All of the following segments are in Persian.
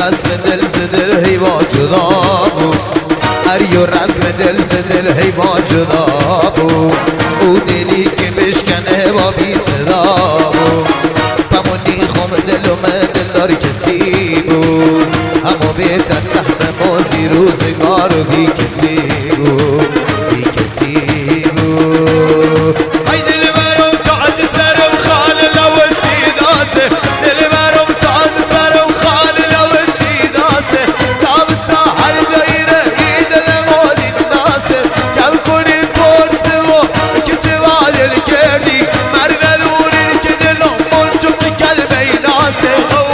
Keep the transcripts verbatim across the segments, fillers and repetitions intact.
رسم دل زدل حیوان جدا بود هریو رسم دل زدل حیوان جدا بود او دلی که بشکنه با بی صدا بود همونی خوم دل و من دلدار کسی بود اما بهتر سهم موزی روزگار و بی کسی بود بی کسی بود ای دل برم تاج سرم خال لو سیداسه دل برم تاج سرم خال لو سیداسه ساب ساحر جایره ای دل مودین ناسه کم کنین پرسه و که چه وادل کردی مر ندورین که دلم منجم که کلمه ناسه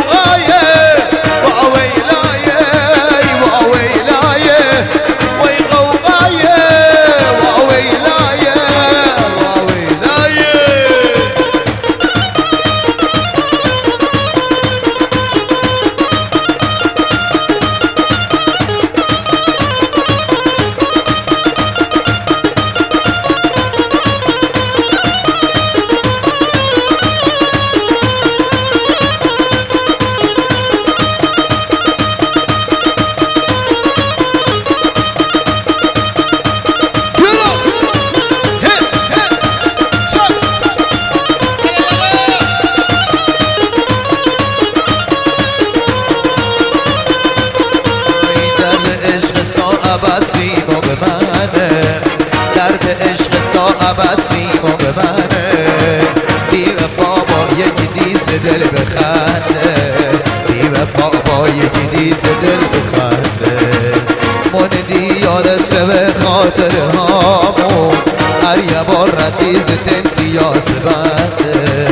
ابد سیما به منه درد عشق تا ابد سیما به منه بی وفا با یکی دیز دل بخنده بی وفا با یکی دیز دل بخنده موندی یادت شب خاطر هامون هر یه بار ردیز تنتیاس بنده